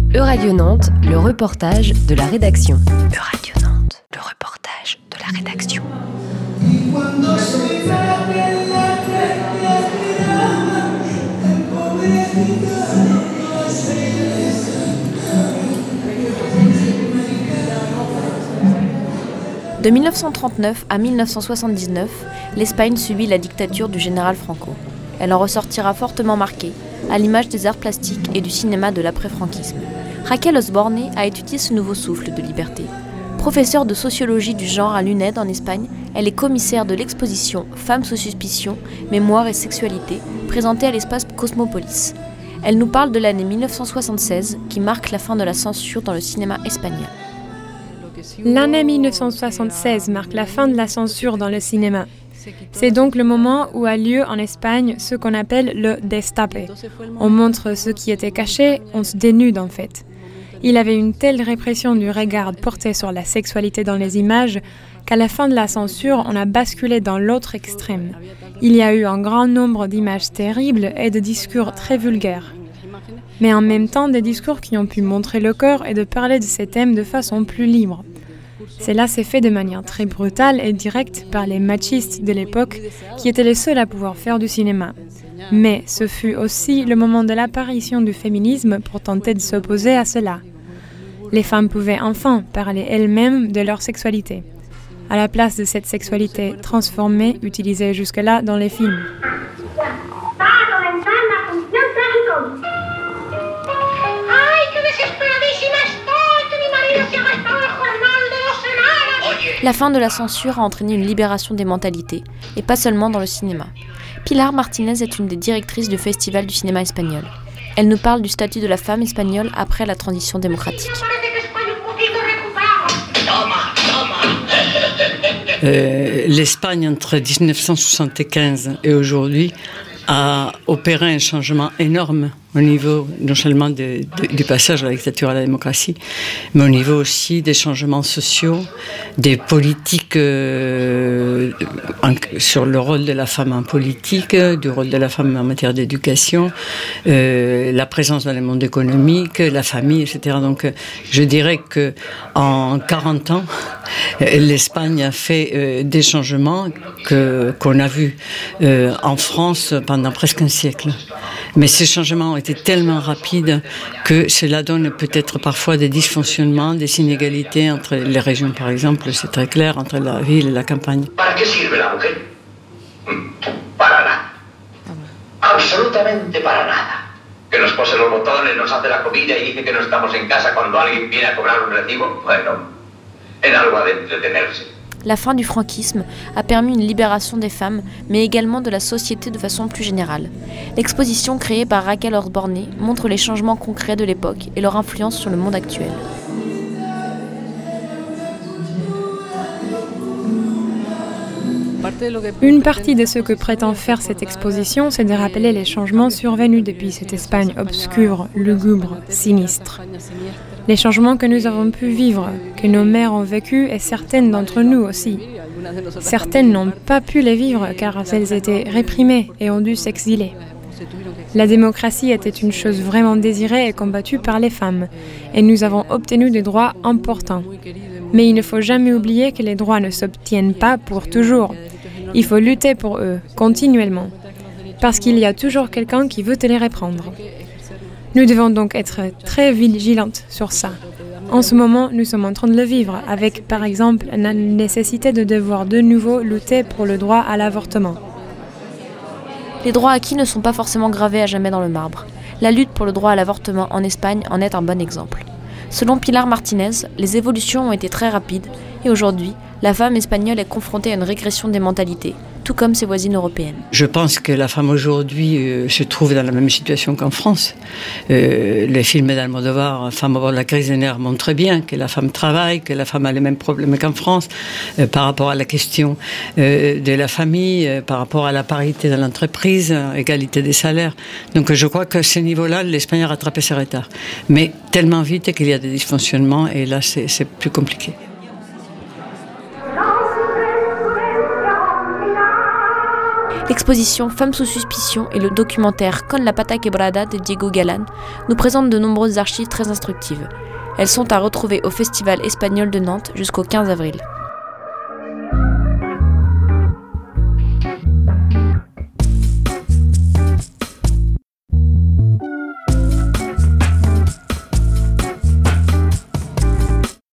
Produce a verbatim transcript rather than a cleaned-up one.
Euradio Nantes, le reportage de la rédaction. Euradio Nantes, le reportage de la rédaction. De mille neuf cent trente-neuf à mille neuf cent soixante-dix-neuf, l'Espagne subit la dictature du général Franco. Elle en ressortira fortement marquée, à l'image des arts plastiques et du cinéma de l'après-franquisme. Raquel Osborne a étudié ce nouveau souffle de liberté. Professeure de sociologie du genre à l'U N E D en Espagne, elle est commissaire de l'exposition Femmes sous suspicion, mémoire et sexualité, présentée à l'espace Cosmopolis. Elle nous parle de l'année mille neuf cent soixante-seize, qui marque la fin de la censure dans le cinéma espagnol. L'année mille neuf cent soixante-seize marque la fin de la censure dans le cinéma. C'est donc le moment où a lieu en Espagne ce qu'on appelle le destape. On montre ce qui était caché, on se dénude en fait. Il avait une telle répression du regard porté sur la sexualité dans les images qu'à la fin de la censure, on a basculé dans l'autre extrême. Il y a eu un grand nombre d'images terribles et de discours très vulgaires. Mais en même temps, des discours qui ont pu montrer le corps et de parler de ces thèmes de façon plus libre. Cela s'est fait de manière très brutale et directe par les machistes de l'époque qui étaient les seuls à pouvoir faire du cinéma. Mais ce fut aussi le moment de l'apparition du féminisme pour tenter de s'opposer à cela. Les femmes pouvaient enfin parler elles-mêmes de leur sexualité, à la place de cette sexualité transformée utilisée jusque-là dans les films. La fin de la censure a entraîné une libération des mentalités, et pas seulement dans le cinéma. Pilar Martinez est une des directrices du Festival du cinéma espagnol. Elle nous parle du statut de la femme espagnole après la transition démocratique. Euh, L'Espagne, entre dix-neuf cent soixante-quinze et aujourd'hui, a opéré un changement énorme au niveau non seulement de, de, du passage de la dictature à la démocratie, mais au niveau aussi des changements sociaux, des politiques euh, en, sur le rôle de la femme en politique, du rôle de la femme en matière d'éducation, euh, la présence dans le monde économique, la famille, et cetera. Donc, je dirais que en quarante ans, l'Espagne a fait euh, des changements que, qu'on a vus euh, en France pendant presque un siècle. Mais ces changements ont été tellement rapides que cela donne peut-être parfois des dysfonctionnements, des inégalités entre les régions, par exemple, c'est très clair, entre la ville et la campagne. ¿Para qué sirve la mujer? Para nada. Absolutamente para nada. Que nos pose los botones, nos hace la comida y dice que no estamos en casa cuando alguien viene a cobrar un recibo. Bueno, en algo ha de entretenerse. La fin du franquisme a permis une libération des femmes, mais également de la société de façon plus générale. L'exposition créée par Raquel Osborne montre les changements concrets de l'époque et leur influence sur le monde actuel. Une partie de ce que prétend faire cette exposition, c'est de rappeler les changements survenus depuis cette Espagne obscure, lugubre, sinistre. Les changements que nous avons pu vivre, que nos mères ont vécu et certaines d'entre nous aussi. Certaines n'ont pas pu les vivre car elles étaient réprimées et ont dû s'exiler. La démocratie était une chose vraiment désirée et combattue par les femmes, et nous avons obtenu des droits importants. Mais il ne faut jamais oublier que les droits ne s'obtiennent pas pour toujours. Il faut lutter pour eux, continuellement, parce qu'il y a toujours quelqu'un qui veut te les reprendre. Nous devons donc être très vigilantes sur ça. En ce moment, nous sommes en train de le vivre, avec par exemple la nécessité de devoir de nouveau lutter pour le droit à l'avortement. Les droits acquis ne sont pas forcément gravés à jamais dans le marbre. La lutte pour le droit à l'avortement en Espagne en est un bon exemple. Selon Pilar Martinez, les évolutions ont été très rapides et aujourd'hui, la femme espagnole est confrontée à une régression des mentalités, tout comme ses voisines européennes. Je pense que la femme aujourd'hui euh, se trouve dans la même situation qu'en France. Euh, les films d'Almodovar, Femme au bord de la crise des nerfs, montrent bien que la femme travaille, que la femme a les mêmes problèmes qu'en France euh, par rapport à la question euh, de la famille, euh, par rapport à la parité dans l'entreprise, euh, égalité des salaires. Donc je crois qu'à ce niveau-là, l'Espagne a rattrapé ses retards. Mais tellement vite qu'il y a des dysfonctionnements et là c'est, c'est plus compliqué. L'exposition Femmes sous suspicion et le documentaire Con la pata quebrada de Diego Galán nous présentent de nombreuses archives très instructives. Elles sont à retrouver au Festival espagnol de Nantes jusqu'au quinze avril.